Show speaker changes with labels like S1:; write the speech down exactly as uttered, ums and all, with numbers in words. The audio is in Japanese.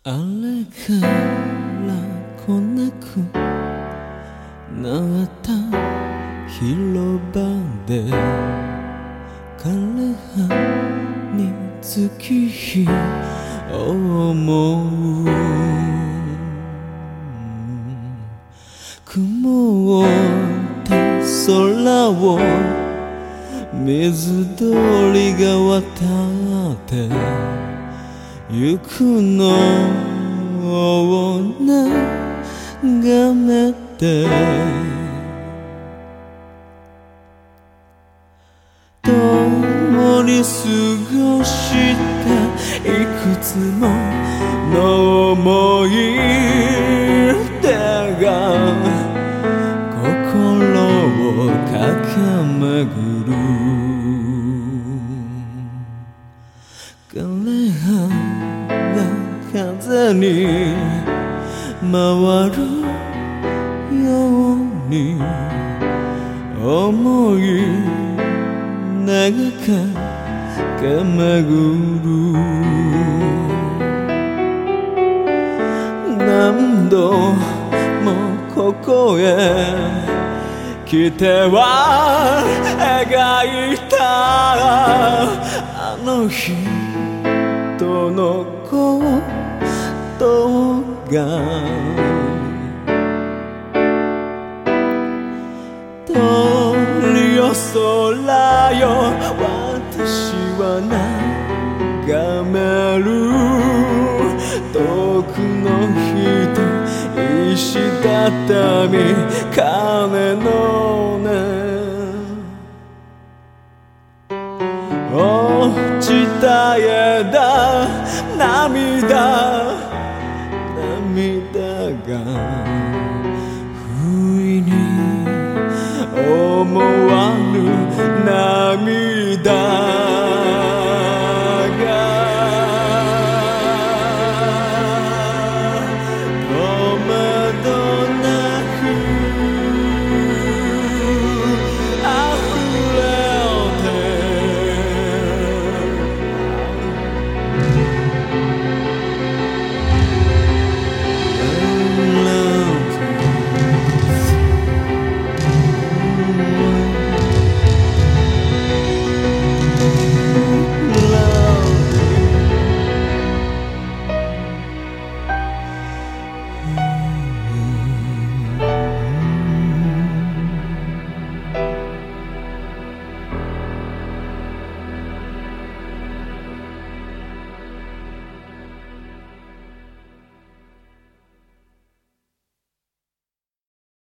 S1: あれから来なくなった広場で枯葉に月日を思う曇った空を水鳥が渡ってゆくのを眺めて共に過ごしたいくつもの思い出が心を駆け巡る枯葉が風に回るように思い長かけ巡る何度もここへ来ては描いたあの日とのことが鳥よ空よ私は眺める遠くの人石畳鐘の音落ちた枝涙涙が不意に思わぬ涙